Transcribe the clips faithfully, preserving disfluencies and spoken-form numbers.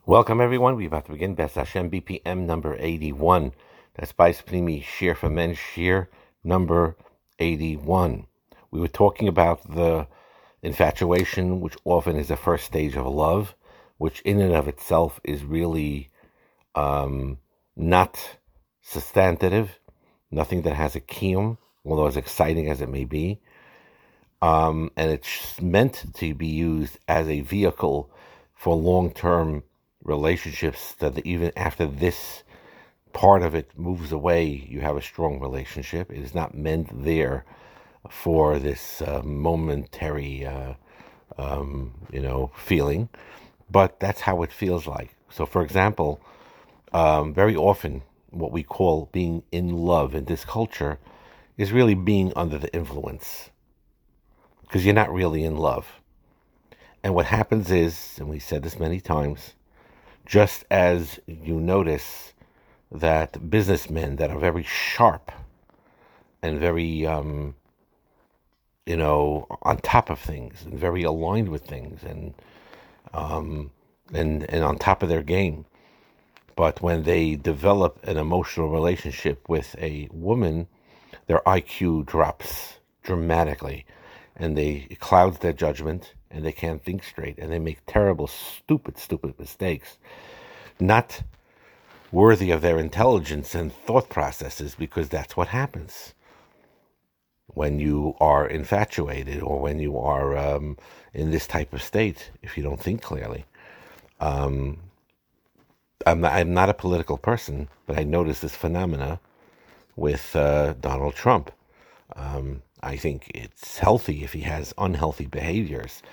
Welcome, everyone. We're about to begin Best Hashem B P M number eighty-one. That's Bais Pnimi Shir for Men Shir number eighty-one. We were talking about the infatuation, which often is the first stage of love, which in and of itself is really um, not substantive, nothing that has a kiyum, although as exciting as it may be. Um, and it's meant to be used as a vehicle for long-term relationships, that even after this part of it moves away, you have a strong relationship. It is not meant there for this uh, momentary, uh, um, you know, feeling, but that's how it feels like. So, for example, um, very often what we call being in love in this culture is really being under the influence, because you're not really in love. And what happens is, and we said this many times, just as you notice that businessmen that are very sharp and very, um, you know, on top of things and very aligned with things and um, and and on top of their game, but when they develop an emotional relationship with a woman, their I Q drops dramatically, and they it clouds their judgment, and they can't think straight, and they make terrible, stupid, stupid mistakes, not worthy of their intelligence and thought processes, because that's what happens when you are infatuated or when you are um, in this type of state, if you don't think clearly. Um, I'm not, I'm not a political person, but I notice this phenomena with uh, Donald Trump. Um, I think it's healthy if he has unhealthy behaviors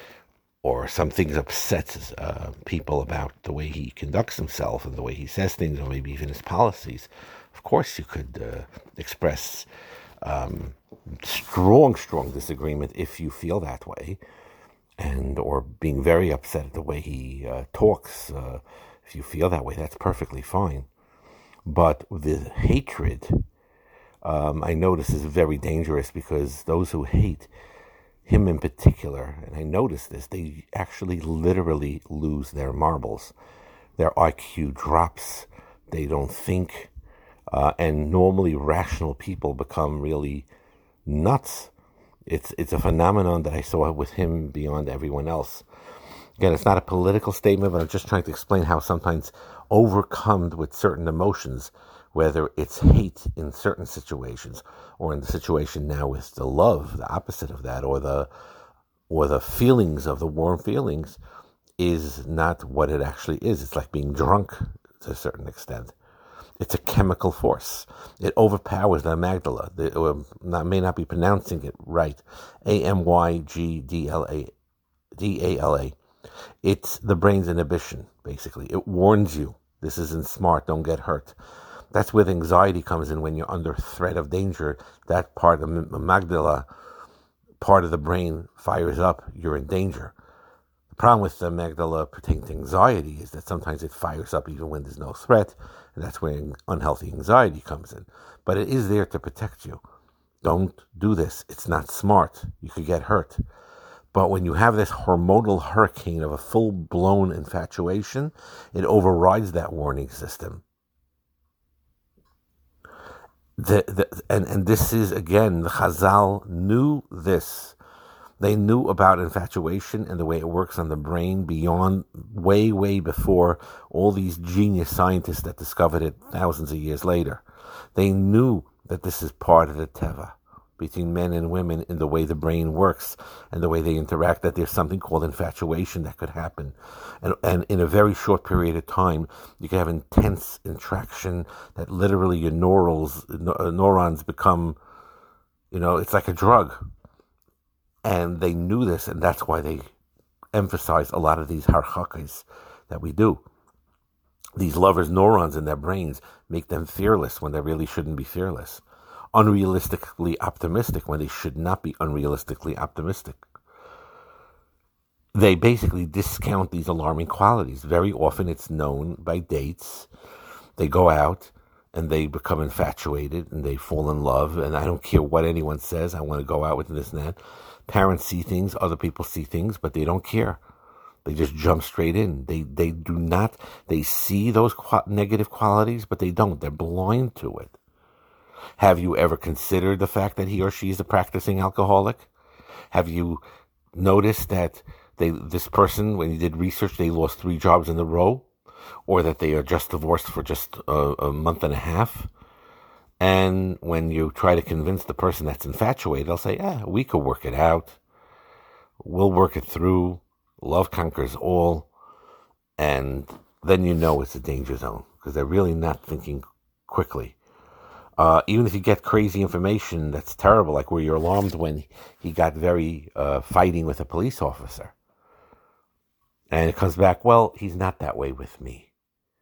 or some things upsets uh, people about the way he conducts himself and the way he says things, or maybe even his policies. Of course, you could uh, express um, strong, strong disagreement if you feel that way, and or being very upset at the way he uh, talks. Uh, if you feel that way, that's perfectly fine. But the hatred, Um, I notice is very dangerous, because those who hate him in particular, and I notice this, they actually literally lose their marbles. Their I Q drops. They don't think. Uh, and normally rational people become really nuts. It's, it's a phenomenon that I saw with him beyond everyone else. Again, it's not a political statement, but I'm just trying to explain how sometimes overcome with certain emotions, whether it's hate in certain situations, or in the situation now with the love, the opposite of that, or the or the feelings of the warm feelings, is not what it actually is. It's like being drunk to a certain extent. It's a chemical force. It overpowers the amygdala. The, or not, may not be pronouncing it right. A M Y G D L A D A L A. It's the brain's inhibition, basically. It warns you, this isn't smart, don't get hurt. That's where the anxiety comes in. When you're under threat of danger, that part of the amygdala, part of the brain fires up, you're in danger. The problem with the amygdala pertaining to anxiety is that sometimes it fires up even when there's no threat, and that's where unhealthy anxiety comes in. But it is there to protect you. Don't do this. It's not smart. You could get hurt. But when you have this hormonal hurricane of a full-blown infatuation, it overrides that warning system. The, the, and, and this is, again, the Chazal knew this. They knew about infatuation and the way it works on the brain beyond, way, way before all these genius scientists that discovered it thousands of years later. They knew that this is part of the teva between men and women in the way the brain works and the way they interact, that there's something called infatuation that could happen. And, and in a very short period of time, you can have intense interaction that literally your neurals, neurons become, you know, it's like a drug. And they knew this, and that's why they emphasize a lot of these harchakas that we do. These lovers' neurons in their brains make them fearless when they really shouldn't be fearless. Unrealistically optimistic when they should not be unrealistically optimistic. They basically discount these alarming qualities. Very often it's known by dates. They go out and they become infatuated and they fall in love, and I don't care what anyone says, I want to go out with this and that. Parents see things, other people see things, but they don't care. They just jump straight in. They they do not, they see those qu- negative qualities, but they don't. They're blind to it. Have you ever considered the fact that he or she is a practicing alcoholic? Have you noticed that they this person, when you did research, they lost three jobs in a row? Or that they are just divorced for just a, a month and a half? And when you try to convince the person that's infatuated, they'll say, ah, we could work it out. We'll work it through. Love conquers all. And then you know it's a danger zone because they're really not thinking quickly. Uh, even if you get crazy information that's terrible, like where you're alarmed when he got very uh, fighting with a police officer. And it comes back, well, he's not that way with me.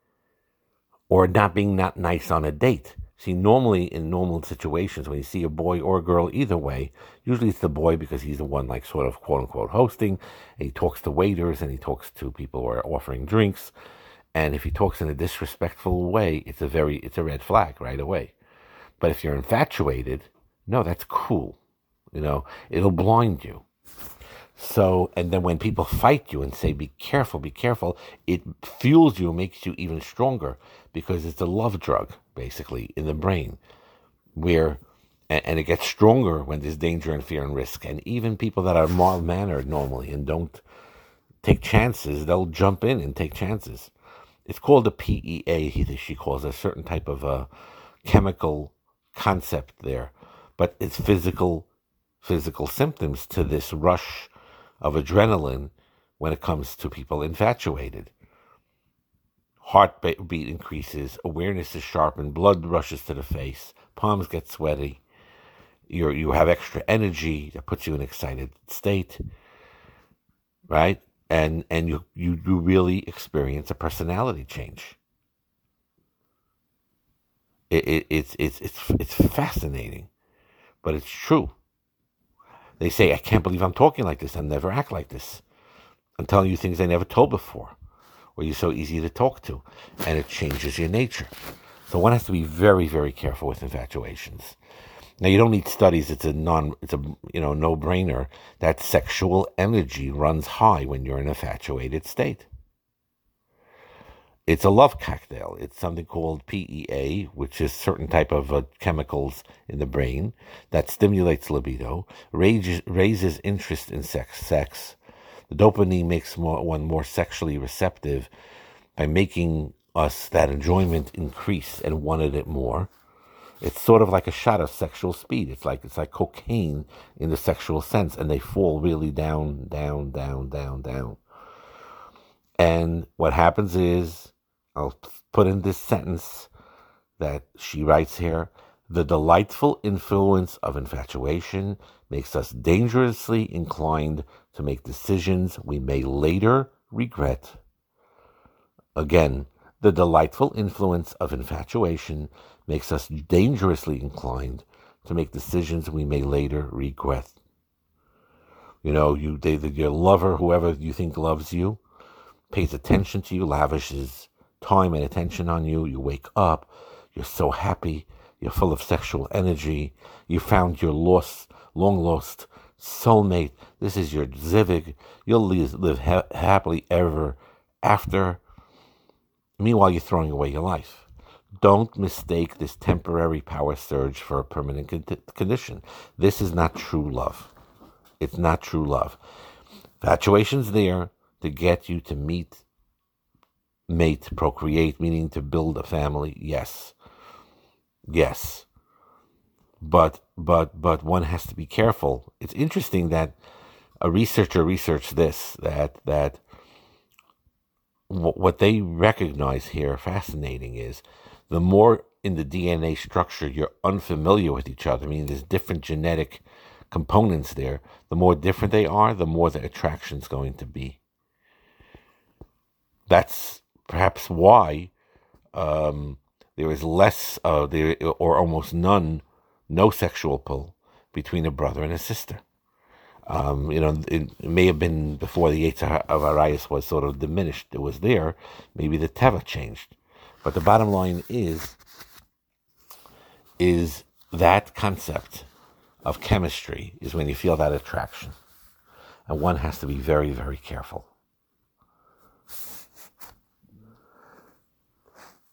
Or not being not nice on a date. See, normally in normal situations, when you see a boy or a girl, either way, usually it's the boy because he's the one like sort of quote unquote hosting, and he talks to waiters and he talks to people who are offering drinks. And if he talks in a disrespectful way, it's a very, it's a red flag right away. But if you're infatuated, no, that's cool. You know, it'll blind you. So, and then when people fight you and say, be careful, be careful, it fuels you, makes you even stronger because it's a love drug, basically, in the brain, where, and, and it gets stronger when there's danger and fear and risk. And even people that are mild-mannered normally and don't take chances, they'll jump in and take chances. It's called a P E A, he, she calls it, a certain type of a chemical concept there. But it's physical, physical symptoms to this rush of adrenaline when it comes to people infatuated. Heartbeat increases, awareness is sharpened, blood rushes to the face, palms get sweaty, you you have extra energy that puts you in an excited state, right? And and you, you, you really experience a personality change. It, it, it's, it's, it's, it's fascinating, but it's true. They say, I can't believe I'm talking like this. I'll never act like this. I'm telling you things I never told before. Or you're so easy to talk to. And it changes your nature. So one has to be very, very careful with infatuations. Now, you don't need studies. It's a non, it's a you know no-brainer that sexual energy runs high when you're in an infatuated state. It's a love cocktail. It's something called P E A, which is certain type of uh, chemicals in the brain that stimulates libido, raises, raises interest in sex. Sex. The dopamine makes more, one more sexually receptive by making us that enjoyment increase and wanted it more. It's sort of like a shot of sexual speed. It's like it's like cocaine in the sexual sense, and they fall really down, down, down, down, down. And what happens is, I'll put in this sentence that she writes here, the delightful influence of infatuation makes us dangerously inclined to make decisions we may later regret. Again, the delightful influence of infatuation makes us dangerously inclined to make decisions we may later regret. You know, you they, your lover, whoever you think loves you, pays attention to you, lavishes time and attention on you. You wake up, you're so happy, you're full of sexual energy, you found your lost, long-lost soulmate. This is your zivig. You'll live, live ha- happily ever after. Meanwhile, you're throwing away your life. Don't mistake this temporary power surge for a permanent con- condition. This is not true love. It's not true love. Infatuation's there to get you to meet, mate, procreate, meaning to build a family. Yes. Yes. But, but, but one has to be careful. It's interesting that a researcher researched this, that, that w- what they recognize here, fascinating, is the more in the D N A structure you're unfamiliar with each other, meaning there's different genetic components there, the more different they are, the more the attraction's going to be. That's perhaps why um, there is less, uh, there or almost none, no sexual pull between a brother and a sister. Um, you know, it, it may have been before the Yetzer of Arayos was sort of diminished. It was there. Maybe the Teva changed. But the bottom line is, is that concept of chemistry is when you feel that attraction. And one has to be very, very careful.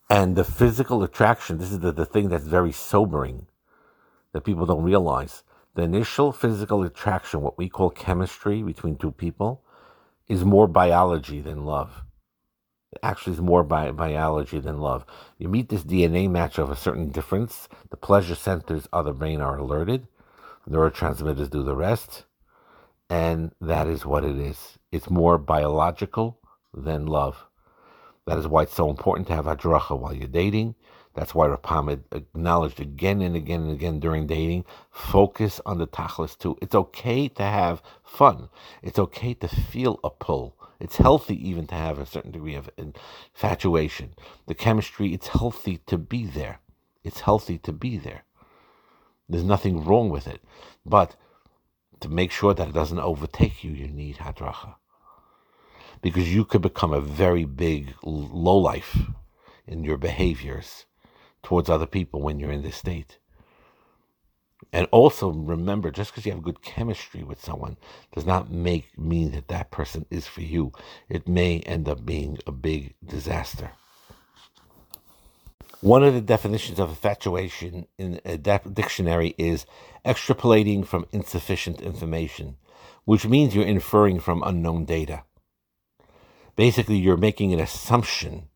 And the physical attraction, this is the, the thing that's very sobering that people don't realize. The initial physical attraction, what we call chemistry between two people, is more biology than love. It actually is more bi- biology than love. You meet this D N A match of a certain difference, the pleasure centers of the brain are alerted, neurotransmitters do the rest, and that is what it is. It's more biological than love. That is why it's so important to have hadracha while you're dating. That's why Rapam acknowledged again and again and again during dating, focus on the tachlis too. It's okay to have fun. It's okay to feel a pull. It's healthy even to have a certain degree of infatuation. The chemistry, it's healthy to be there. It's healthy to be there. There's nothing wrong with it. But to make sure that it doesn't overtake you, you need hadracha. Because you could become a very big lowlife in your behaviors towards other people when you're in this state. And also remember, just because you have good chemistry with someone does not make mean that that person is for you. It may end up being a big disaster. One of the definitions of infatuation in a dictionary is extrapolating from insufficient information, which means you're inferring from unknown data. Basically, you're making an assumption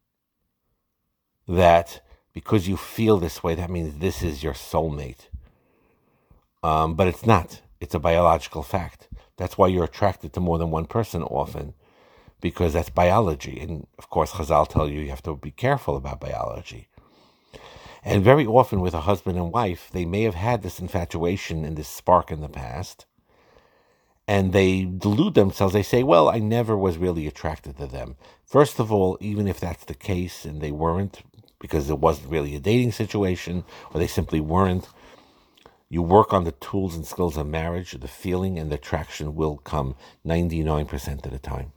that because you feel this way, that means this is your soulmate. Um, but it's not. It's a biological fact. That's why you're attracted to more than one person often, because that's biology. And of course, Chazal tell you you have to be careful about biology. And very often with a husband and wife, they may have had this infatuation and this spark in the past, and they delude themselves. They say, well, I never was really attracted to them. First of all, even if that's the case and they weren't, because it wasn't really a dating situation, or they simply weren't, you work on the tools and skills of marriage, the feeling and the attraction will come ninety-nine percent of the time.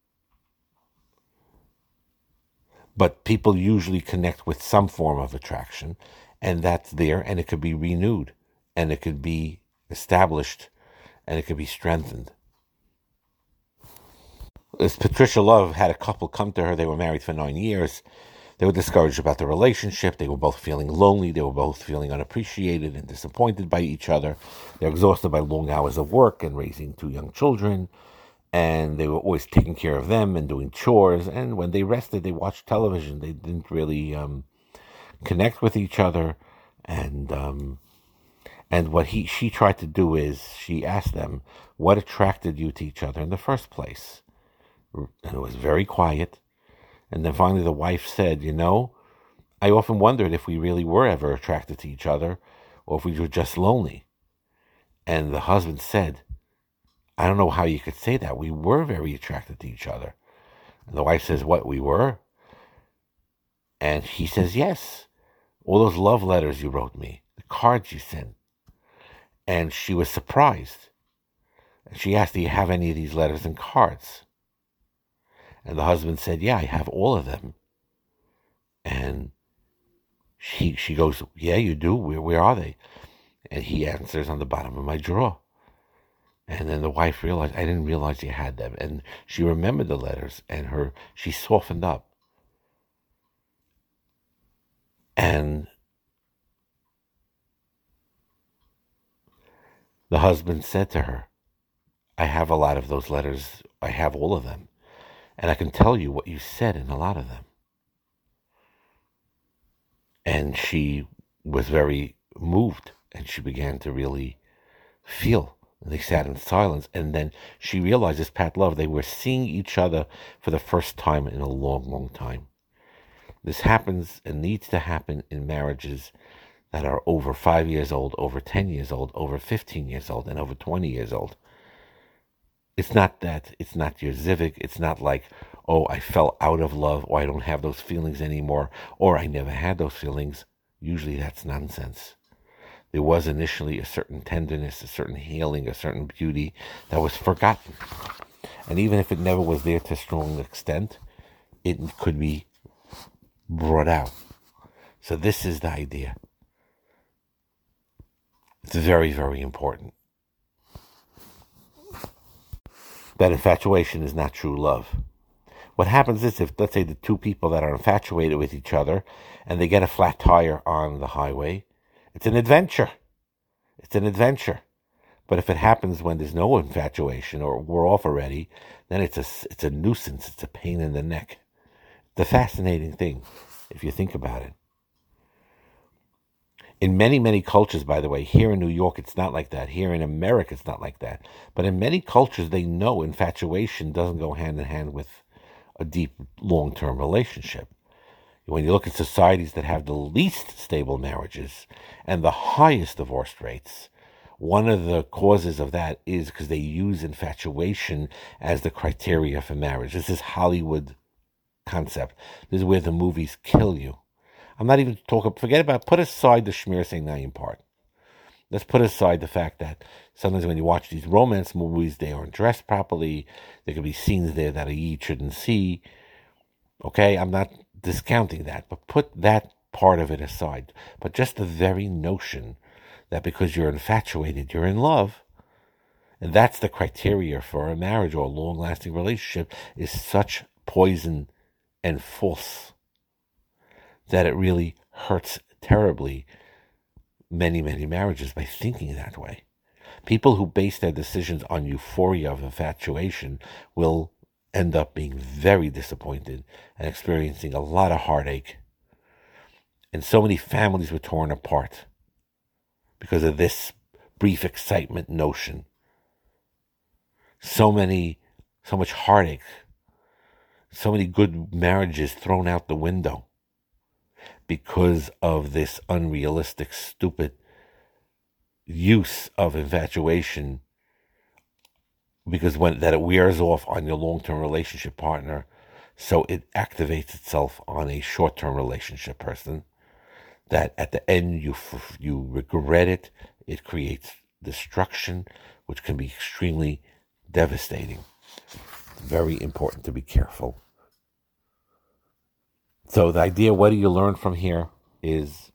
But people usually connect with some form of attraction, and that's there, and it could be renewed, and it could be established, and it could be strengthened. As Patricia Love had a couple come to her, they were married for nine years. They were discouraged about the relationship. They were both feeling lonely. They were both feeling unappreciated and disappointed by each other. They're exhausted by long hours of work and raising two young children. And they were always taking care of them and doing chores. And when they rested, they watched television. They didn't really um, connect with each other. And um, and what he she tried to do is she asked them, what attracted you to each other in the first place? And it was very quiet. And then finally the wife said, you know, I often wondered if we really were ever attracted to each other or if we were just lonely. And the husband said, I don't know how you could say that. We were very attracted to each other. And the wife says, what, we were? And he says, yes. All those love letters you wrote me, the cards you sent. And she was surprised. And she asked, do you have any of these letters and cards? And the husband said, yeah, I have all of them. And she she goes, yeah, you do? Where, where are they? And he answers, on the bottom of my drawer. And then the wife realized, I didn't realize you had them. And she remembered the letters, and her she softened up. And the husband said to her, I have a lot of those letters. I have all of them. And I can tell you what you said in a lot of them. And she was very moved, and she began to really feel. And they sat in silence, and then she realized, as Pat Love, they were seeing each other for the first time in a long, long time. This happens and needs to happen in marriages that are over five years old, over ten years old, over fifteen years old, and over twenty years old. It's not that, it's not your zivik, it's not like, oh, I fell out of love, or I don't have those feelings anymore, or I never had those feelings. Usually that's nonsense. There was initially a certain tenderness, a certain healing, a certain beauty that was forgotten. And even if it never was there to a strong extent, it could be brought out. So this is the idea. It's very, very important. That infatuation is not true love. What happens is if, let's say, the two people that are infatuated with each other and they get a flat tire on the highway, it's an adventure. It's an adventure. But if it happens when there's no infatuation or we're off already, then it's a, it's a nuisance. It's a pain in the neck. It's a fascinating thing, if you think about it. In many, many cultures, by the way, here in New York, it's not like that. Here in America, it's not like that. But in many cultures, they know infatuation doesn't go hand in hand with a deep, long-term relationship. When you look at societies that have the least stable marriages and the highest divorce rates, one of the causes of that is because they use infatuation as the criteria for marriage. This is Hollywood concept. This is where the movies kill you. I'm not even talking, forget about, put aside the Shmir Seinayim part. Let's put aside the fact that sometimes when you watch these romance movies, they aren't dressed properly. There could be scenes there that a Yid shouldn't see. Okay, I'm not discounting that, but put that part of it aside. But just the very notion that because you're infatuated, you're in love, and that's the criteria for a marriage or a long-lasting relationship, is such poison and false that it really hurts terribly many, many marriages by thinking that way. People who base their decisions on euphoria of infatuation will end up being very disappointed and experiencing a lot of heartache. And so many families were torn apart because of this brief excitement notion. So many, so much heartache. So many good marriages thrown out the window because of this unrealistic, stupid use of infatuation, because when that it wears off on your long-term relationship partner, so it activates itself on a short-term relationship person, that at the end you you regret it. It creates destruction, which can be extremely devastating. It's very important to be careful. So the idea, what do you learn from here, is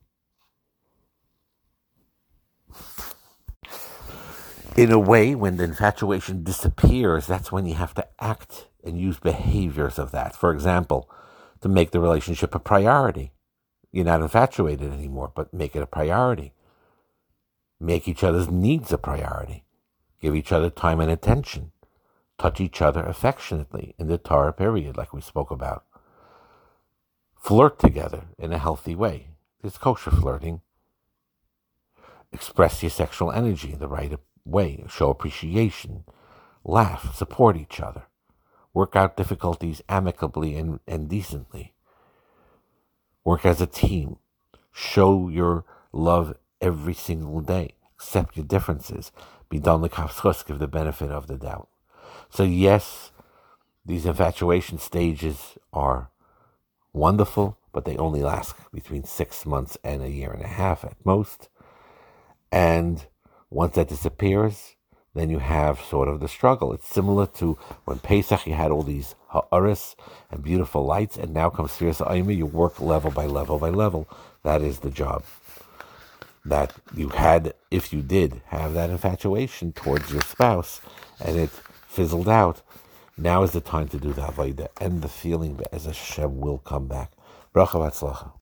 in a way, when the infatuation disappears, that's when you have to act and use behaviors of that. For example, to make the relationship a priority. You're not infatuated anymore, but make it a priority. Make each other's needs a priority. Give each other time and attention. Touch each other affectionately in the Torah period, like we spoke about. Flirt together in a healthy way. It's kosher flirting. Express your sexual energy in the right way. Show appreciation. Laugh. Support each other. Work out difficulties amicably and, and decently. Work as a team. Show your love every single day. Accept your differences. Be done the kafschus, give the benefit of the doubt. So yes, these infatuation stages are wonderful, but they only last between six months and a year and a half at most. And once that disappears, then you have sort of the struggle. It's similar to when Pesach, you had all these ha'aris and beautiful lights, and now comes Sfiras Ha'omer, you work level by level by level. That is the job that you had, if you did have that infatuation towards your spouse, and it fizzled out. Now is the time to do the avodah, and the feeling as Hashem will come back. Bracha v'atzlacha.